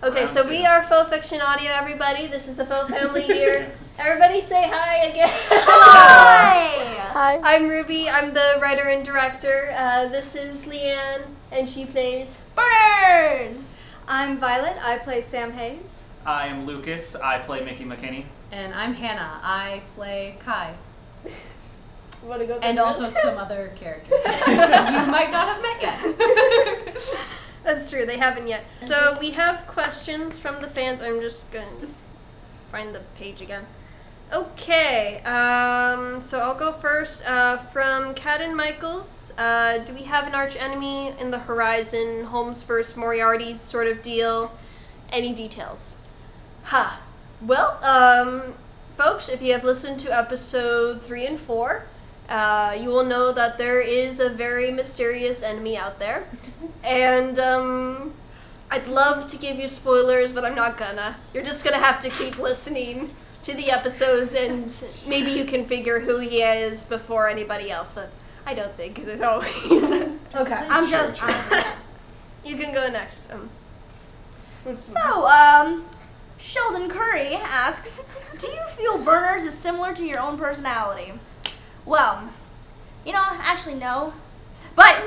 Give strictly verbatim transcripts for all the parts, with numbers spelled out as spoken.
Okay, Round so two. we are Faux Fiction Audio, everybody. This is the Faux family here. Everybody say hi again. Hi! Hi. I'm Ruby. I'm the writer and director. Uh, this is Leanne, and she plays Burners! I'm Violet. I play Sam Hayes. I am Lucas. I play Mickey McKinney. And I'm Hannah. I play Kai. Want to go And through also this? some other characters that you might not have met yet. That's true, they haven't yet. So we have questions from the fans. I'm just going to find the page again. Okay, um, so I'll go first. Uh, from Cadden Michaels, uh, do we have an arch enemy in the horizon, Holmes versus Moriarty sort of deal? Any details? Ha. Well, um, folks, if you have listened to episode three and four, uh, you will know that there is a very mysterious enemy out there. And um, I'd love to give you spoilers, but I'm not gonna. You're just gonna have to keep listening to the episodes, and maybe you can figure who he is before anybody else, but I don't think so. Okay. I'm Sure, just. sure. I'm You can go next. Um, So, um, Sheldon Curry asks, do you feel Burners is similar to your own personality? Well, you know, actually no. But,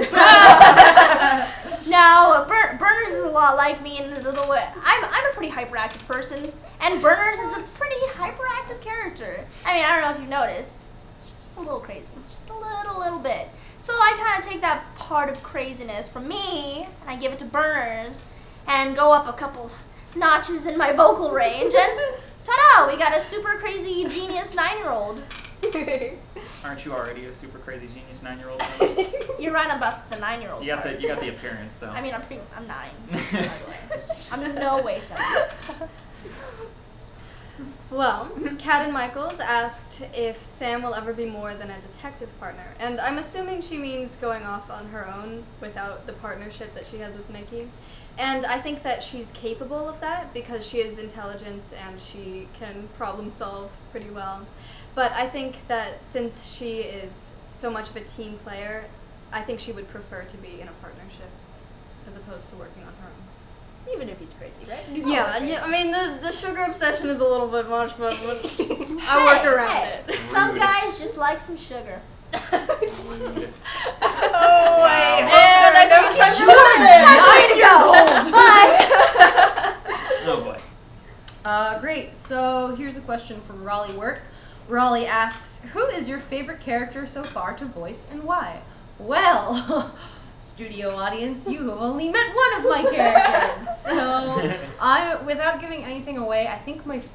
no, Bur- Burners is a lot like me in the, the way, I'm, I'm a pretty hyperactive person, and Burners is a pretty hyperactive character. I mean, I don't know if you've noticed, she's just a little crazy, just a little, little bit. So I kind of take that part of craziness from me, and I give it to Burners, and go up a couple notches in my vocal range, and ta-da, we got a super crazy genius nine-year-old. Aren't you already a super crazy genius nine-year-old? You're right about the nine-year-old You got part. the you got the appearance, so. I mean, I'm pretty, I'm nine, by the way. I'm in no way seven. Well, Cadden Michaels asked if Sam will ever be more than a detective partner, and I'm assuming she means going off on her own without the partnership that she has with Mickey. And I think that she's capable of that because she is intelligent and she can problem solve pretty well. But I think that since she is so much of a team player, I think she would prefer to be in a partnership as opposed to working on her own. Even if he's crazy, right? Yeah, yeah, I mean, the the sugar obsession is a little bit much, but I work Hey, around hey, it. Some Rude. guys just like some sugar. Rude. Oh, I And I think it's time for Nine years old. Bye. Oh boy. Uh, great. So here's a question from Raleigh Work. Raleigh asks, who is your favorite character so far to voice and why? Well, studio audience, you have only met one of my characters. So I, without giving anything away, I think my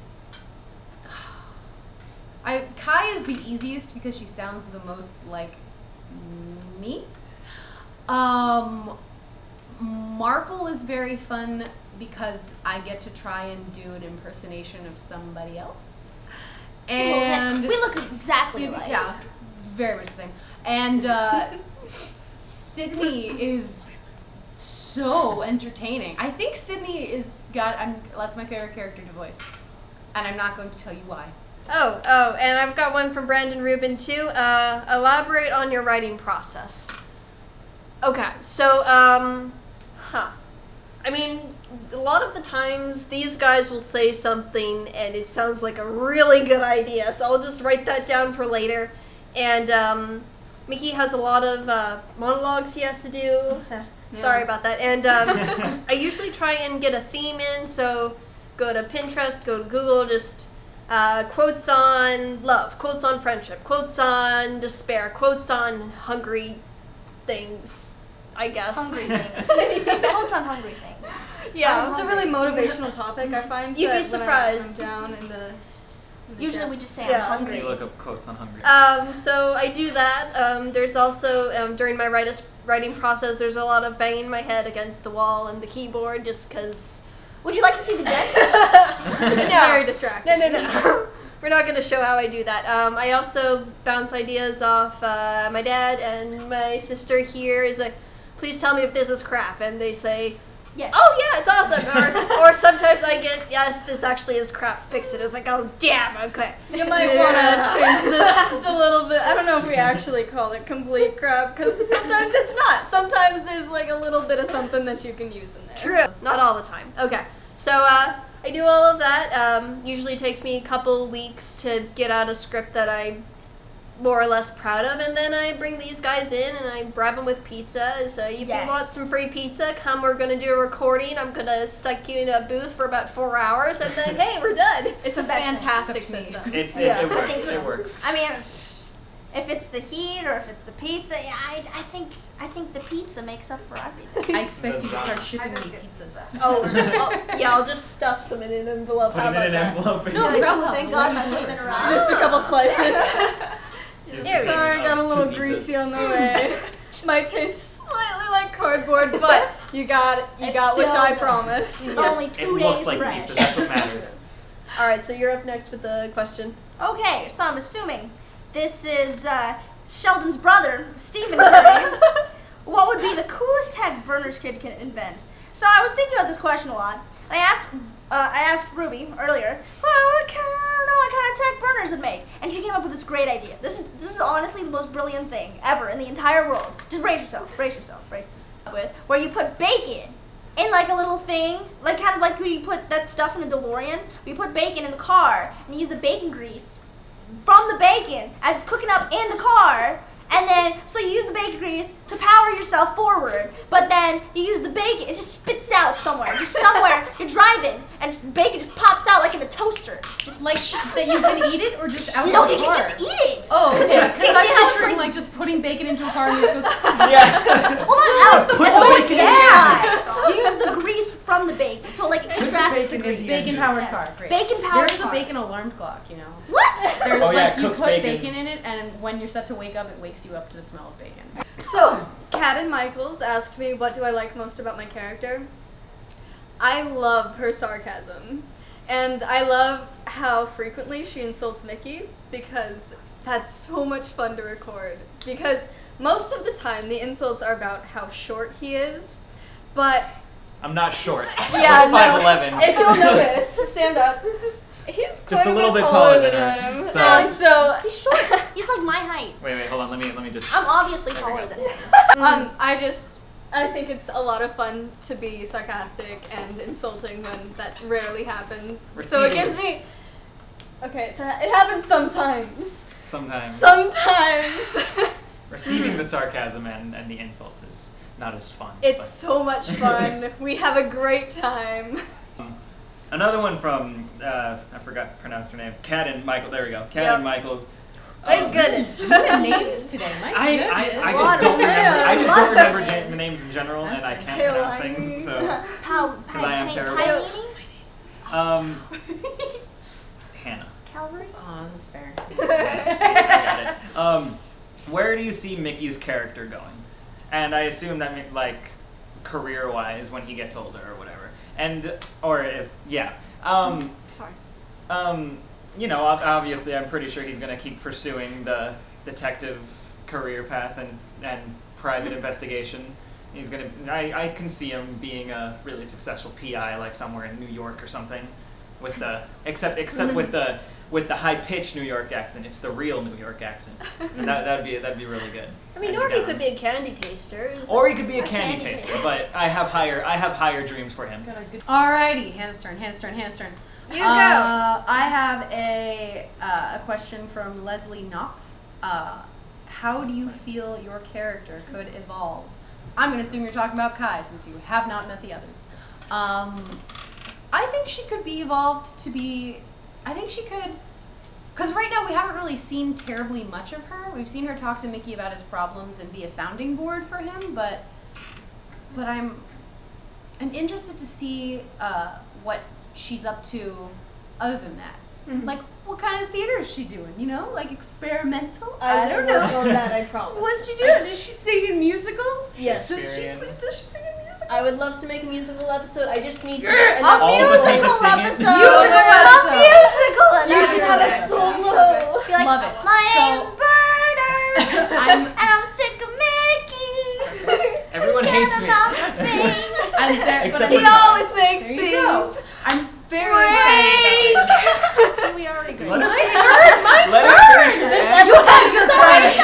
I Kai is the easiest because she sounds the most like me. Um, Marple is very fun because I get to try and do an impersonation of somebody else. Just a little bit. And We look exactly Syd- alike. Yeah, very much the same. And uh, Sydney is so entertaining. I think Sydney is got. I'm, that's my favorite character to voice, and I'm not going to tell you why. Oh, oh, and I've got one from Brandon Rubin too. Uh, elaborate on your writing process. Okay, so, um, huh. I mean, a lot of the times these guys will say something and it sounds like a really good idea, so I'll just write that down for later. And, um, Mickey has a lot of, uh, monologues he has to do. Sorry about that. And, um, I usually try and get a theme in, so go to Pinterest, go to Google, just... Uh, quotes on love, quotes on friendship, quotes on despair, quotes on hungry things, I guess. Hungry things. Quotes on hungry things. Yeah. It's a really motivational topic, I find. You'd be that when I- surprised. I'm down in the, in the Usually we depths. just say Yeah. I'm When hungry. you look up quotes on hungry. Um, so I do that. Um, there's also, um, during my write- writing process, there's a lot of banging my head against the wall and the keyboard just because... Would you like to see the deck? It's No. very distracting. No, no, no. We're not going to show how I do that. Um, I also bounce ideas off uh, my dad, and my sister here is like, please tell me if this is crap. And they say, Yes. oh yeah, it's awesome. Or, or sometimes I get, yes, this actually is crap, fix it. It's like, oh damn, okay. You might want to change this just a little bit. I don't know if we actually call it complete crap, because sometimes it's not. Sometimes there's like a little bit of something that you can use in there. True. Not all the time. Okay. So uh, I do all of that. Um, usually takes me a couple weeks to get out a script that I'm more or less proud of, and then I bring these guys in and I bribe them with pizza. So if Yes. you want some free pizza, come. We're gonna do a recording. I'm gonna stuck you in a booth for about four hours, and then hey, we're done. It's a The best thing. fantastic Except me. system. It's it, Yeah. it I works. think so. It works. I mean, if it's the heat or if it's the pizza, yeah, I, I think I think the pizza makes up for everything. I expect you to Lasagna. start shipping me pizzas. Oh, I'll, yeah, I'll just stuff some in an envelope. Put How it about in an that? envelope. and No, you- bro, Thank God my payment arrived. Just a couple slices. Just There we go. Sorry, uh, got a little two greasy pizzas. on the way. Might taste slightly like cardboard, but you got you It's got what still I good. promised. It's Yes. only It two looks days like fresh. pizza. That's what matters. All right, so you're up next with the question. Okay, so I'm assuming this is uh, Sheldon's brother, Stephen Curry. What would be the coolest tech Berners Kid can invent? So I was thinking about this question a lot. And I asked, uh, I asked Ruby earlier, well, what kind, I don't know what kind of tech Berners would make, and she came up with this great idea. This is this is honestly the most brilliant thing ever in the entire world. Just brace yourself, brace yourself, brace yourself. With where you put bacon in like a little thing, like kind of like when you put that stuff in the DeLorean. You put bacon in the car and you use the bacon grease from the bacon as it's cooking up in the car, and then so you use the bacon grease to power yourself forward, but then you use the bacon, it just spits out somewhere, just somewhere you're driving, and just, bacon just pops out like in a toaster. Just like that you can eat it or just out No, of you the can car? just eat it. Oh, Cause yeah, you- because you I'm see how it's picturing like- like just putting bacon into a car and it just goes. Yeah. Well, not out. Put the oh, bacon in the yeah. You use the grease from the bacon, so like it extracts the bacon in grease. the Bacon powered car, great. Bacon powered There is a car. bacon alarm clock, you know. What? There's Oh, yeah, like you cooks put bacon. bacon. in it, and when you're set to wake up, it wakes you up to the smell of bacon. So, Cadden Michaels asked me, what do I like most about my character? I love her sarcasm. And I love how frequently she insults Mickey, because that's so much fun to record. Because most of the time, the insults are about how short he is, but I'm not short. yeah, I'm five eleven. no, if you'll notice, stand up. He's quite Just a little bit bit taller taller than than I her. am. So- And so, He's short. He's like my height. Wait, wait, hold on. Let me let me just. I'm obviously There we taller go. than him. Um, I just, I think it's a lot of fun to be sarcastic and insulting when that rarely happens. So it Receiving- gives me, okay, so it happens sometimes. Sometimes Sometimes. receiving the sarcasm and, and the insults is not as fun. It's so much fun. We have a great time. but- Another one from uh, I forgot to pronounce her name. Cadden Michael. There we go. Cadden Yep. Michaels. Thank Um, goodness. What are names today? My I, goodness. I, I Lot just of don't remember. I just names. don't Lot of remember names. ja- names in general, That's and I fine. can't pronounce Hailani. things. So, How? 'Cause I am Pi- terrible. Pi- um, Hannah. Calvary? Oh, that's fair. I got it. Um, where do you see Mickey's character going? And I assume that mean- like career-wise, when he gets older or whatever, and or is yeah. Um, Sorry. um, you know, ob- obviously, I'm pretty sure he's going to keep pursuing the detective career path and, and private investigation. He's going to, I, I can see him being a really successful P I, like somewhere in New York or something, with the, except, except with the, with the high-pitched New York accent. It's the real New York accent. And that, that'd be, that'd be really good. I mean, I'd or he down. could be a candy taster. Or he could be a A candy, candy taster, taster. but I have higher, I have higher dreams for him. Got a good- Alrighty, Hannah's turn, Hannah's turn, Hannah's turn. You go. Uh, I have a uh, a question from Leslie Knopf. Uh, how do you feel your character could evolve? I'm going to assume you're talking about Kai, since you have not met the others. Um, I think she could be evolved to be. I think she could. Because right now we haven't really seen terribly much of her. We've seen her talk to Mickey about his problems and be a sounding board for him, but but I'm I'm interested to see uh, what she's up to other than that. Mhm. Like, what kind of theater is she doing? You know, like experimental? I, I don't will work know. on that, I promise. What's she doing? Does she sing in musicals? Yes. Does she Shakespearean. please? Does she sing in musicals? I would love to make a musical episode. I just need to Yes! get I'll enough All of us need to musical sing it. episode. Musical A episode. musical You should have a episode. solo. Be like, Love it. My So- name's Berners, I'm- and I'm sick of Mickey. Everyone Just hates get me. about my things. I'm very, Except but He for I'm, Kai. always makes There you go. things. I'm very excited about this. We already agree. Let her My finish turn! My Let turn! her finish her This answer. you have your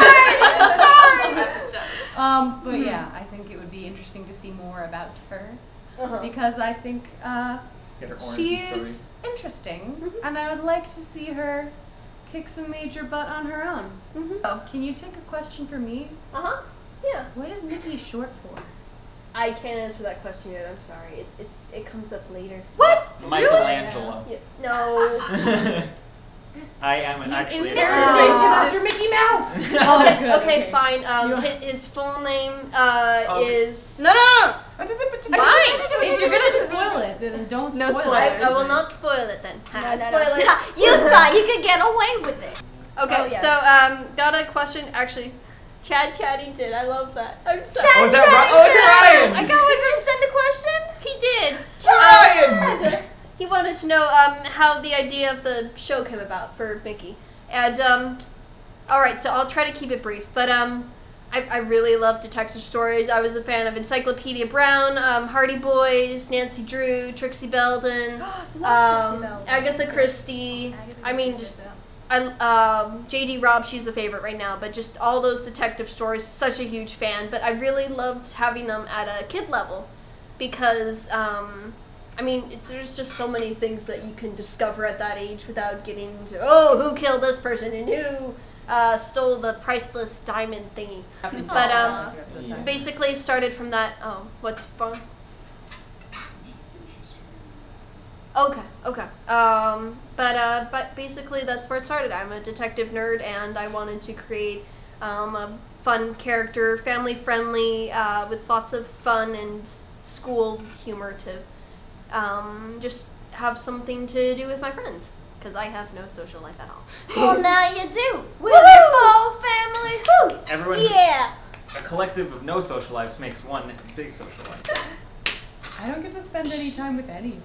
Sorry. turn. Um, but yeah, I think it would be interesting to see more about her Uh-huh. because I think uh, Get her origin She's story. interesting, Mhm. and I would like to see her kick some major butt on her own. Mm-hmm. Oh, can you take a question for me? Uh huh. Yeah. What is Mickey short for? I can't answer that question yet. I'm sorry. It, it's it comes up later. What? Michelangelo. Yeah. No. I am an He actually. is a Mickey very- Mouse. Uh, Doctor Mickey Mouse. Oh, okay, good, okay, fine. Um, You- his, his full name uh Oh. is. No, no, no. If you're gonna spoil it, then don't No spoil spoilers. it. I, I will not spoil it then. No, Ha, no, spoil no. it. You thought you could get away with it. Okay, Oh, yes. so um, got a question. Actually, Chad Chaddington. I love that. I'm sorry. Oh, is that Ry- oh, it's Ryan! I got one to send a question. He did. Ryan! Um, he wanted to know um, how the idea of the show came about for Mickey. And, um, all right, so I'll try to keep it brief. But um, I, I really love detective stories. I was a fan of Encyclopedia Brown, um, Hardy Boys, Nancy Drew, Trixie Belden, um, Agatha Christie. I mean, just I um, J D Robb, she's a favorite right now, but just all those detective stories, such a huge fan. But I really loved having them at a kid level because, um, I mean, it, there's just so many things that you can discover at that age without getting into, oh, who killed this person and who uh, stole the priceless diamond thingy. But um, Yeah. basically started from that, oh, what's wrong? Okay, okay. Um, but uh, but basically that's where it started. I'm a detective nerd, and I wanted to create um, a fun character, family friendly, uh, with lots of fun and school humor to um, just have something to do with my friends, because I have no social life at all. Well, now you do. With your whole family. Woo! Everyone's Yeah. a collective of no social lives makes one big social life. I don't get to spend any time with any of you.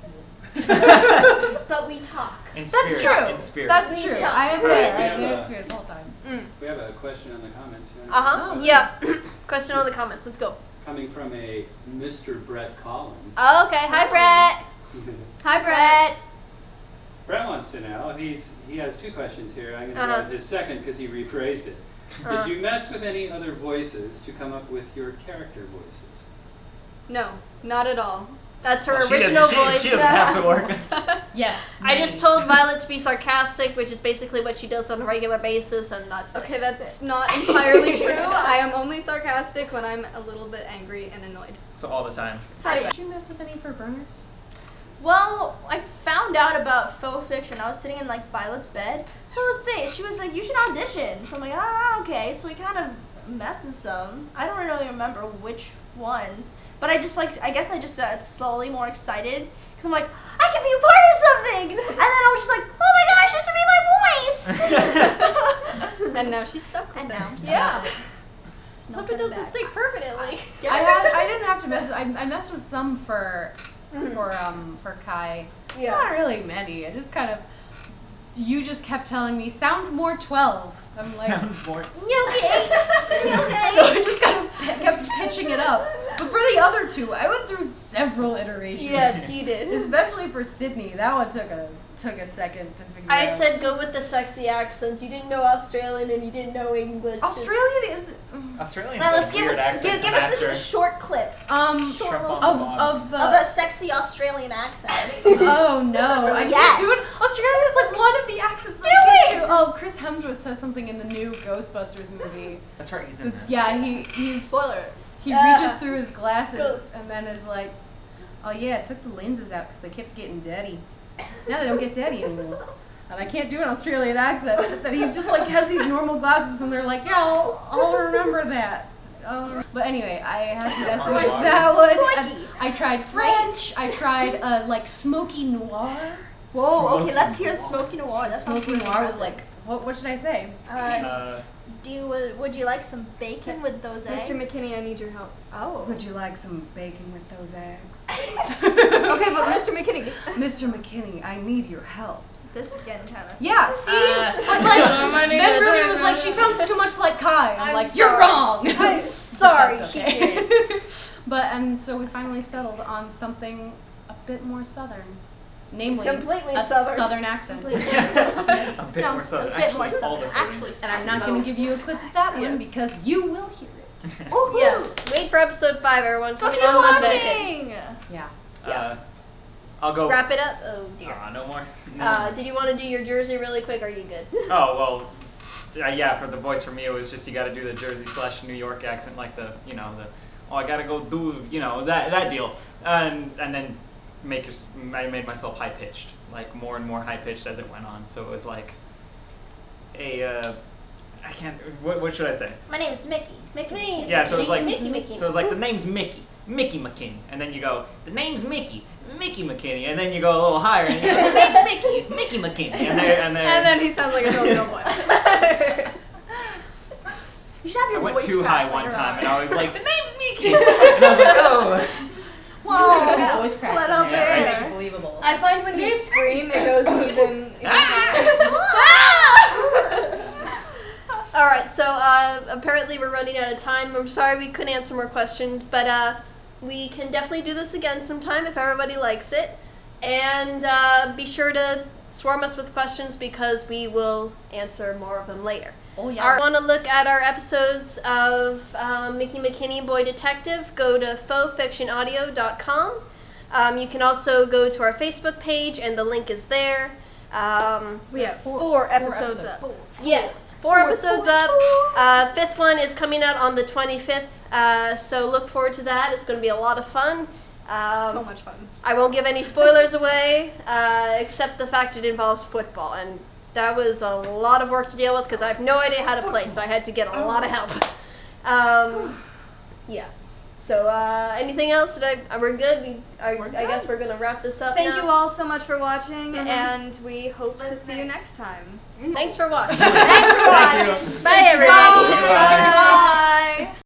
But we talk. In That's spirit. true. In spirit. That's We true. talk. I am Right, there. I we am have there a- spirit the whole time. Mm. We have a question on the comments. You wanna- Uh huh. Oh. Yeah. Question on the comments. Let's go. Coming from a Mister Brett Collins. Oh, okay. Hi, Brett. Hi, Brett. Brett wants to know, he's he has two questions here. I'm going to Uh-huh. grab his second because he rephrased it. Uh-huh. Did you mess with any other voices to come up with your character voices? No, not at all. That's her Well, she original doesn't- she- voice. She doesn't have to work. Yes. I just told Violet to be sarcastic, which is basically what she does on a regular basis, and that's Okay, it. that's not entirely true. I am only sarcastic when I'm a little bit angry and annoyed. So all the time. Sorry. Did you mess with any for burners? Well, I found out about faux fiction. I was sitting in like Violet's bed, so I was thinking. She was like, "You should audition." So I'm like, "Ah, okay." So we kind of messed with some. I don't really remember which ones, but I just like. I guess I just got slowly more excited because I'm like, I can be a part of something. And then I was just like, "Oh my gosh, this would be my voice." And now she's stuck with And it. now I'm stuck Yeah. with it. No Hope it turning doesn't back. stick permanently. I had. I didn't have to mess. I, I messed with some for, for um for Kai. Yeah. Not really many. I just kind of. You just kept telling me sound more twelve. I'm like. Sound more. You okay? You okay? So I just kind of p- kept pitching it up. But for the other two, I went through several iterations. Yes, you did. Especially for Sydney, that one took a took a second to figure I out. said go with the sexy accents. You didn't know Australian and you didn't know English. Australian is Australians Now have let's give weird us accents give, give to us master. a short clip um Short Shrimp little- on of the bottom. of of uh, a sexy Australian accent. oh no, I Yes. can't do it. Australia is like one of the accents that I can't do. Oh, Chris Hemsworth says something in the new Ghostbusters movie. That's right, he's in It's, there. yeah, he he's Spoiler. he Uh, reaches through his glasses go. and then is like, oh yeah, I took the lenses out because they kept getting dirty. Now they don't get dirty anymore. And I can't do an Australian accent. That he just like has these normal glasses and they're like, yeah, I'll, I'll remember that. Um, but anyway, I had to mess with Armani. that one. Crikey. And I tried French. I tried uh, like smoky noir. Whoa, okay, Smoky let's hear noir. the smoky noir. That sounds Smoky pretty noir was impressive. like, what? What should I say? Uh, Uh, do you, would, would you like some bacon with those eggs? Mister McKinney, I need your help. Oh. Would you like some bacon with those eggs? Okay, but Mister McKinney. Mister McKinney, I need your help. This is getting kind of. Yeah, see? Uh, but like, I need then to Ruby do was that. like, she sounds too much like Kai. I'm, I'm like, you're sorry. wrong. I'm sorry, That's she okay. did. But, and so we finally settled on something a bit more southern. Namely, Completely a southern. southern accent. a bit No, more southern. a bit Actually, more all southern. the southern. Actually, And I'm not going to give you a clip of that one because you will hear it. Woohoo! Yes. Wait for episode five, everyone. So Coming keep on Monday. watching! Yeah. Uh, I'll go. wrap it up? Oh dear. Aw, no more. No. Uh, did you want to do your Jersey really quick? Or are you good? Oh well, uh, yeah. For the voice, for me, it was just you got to do the Jersey slash New York accent, like the you know the oh I gotta go do you know that that deal, and and then make your I made myself high pitched, like more and more high pitched as it went on. So it was like a uh, I can't what what should I say? My name is Mickey. Mickey. Mickey. Yeah, so it was like Mickey, Mickey. So it was like the name's Mickey, Mickey McKinney, and then you go the name's Mickey, Mickey McKinney, and then you go a little higher and you go the name's Mickey, Mickey McKinney, and there and there. And then he sounds like a totally real boy. You should have I your went voice too crack high one later time, on. and I was like, the name's Mickey, and I was like, oh. Whoa. Some voice cracks Let in out there to there. make it believable. I find when you scream, it goes even. All right, so uh, apparently we're running out of time. I'm sorry we couldn't answer more questions, but uh, we can definitely do this again sometime if everybody likes it. And uh, be sure to swarm us with questions because we will answer more of them later. Oh yeah. If you want to look at our episodes of um, Mickey McKinney Boy Detective, go to faux fiction audio dot com. Um, you can also go to our Facebook page, and the link is there. Um, We have four, four episodes, episodes. up. Yeah, four episodes up. Uh, fifth one is coming out on the twenty-fifth, uh, so look forward to that. It's going to be a lot of fun. Um, So much fun. I won't give any spoilers away, uh, except the fact it involves football, and that was a lot of work to deal with because I have no idea how to play, so I had to get a lot of help. Um, yeah. So, uh, anything else? Did I? Are we good? We, are, We're I guess we're gonna wrap this up. Thank now. you all so much for watching, Mhm. and we hope to see you next time. Thanks for watching. Thanks for Thank watching. you. Bye, everybody. Bye. Bye.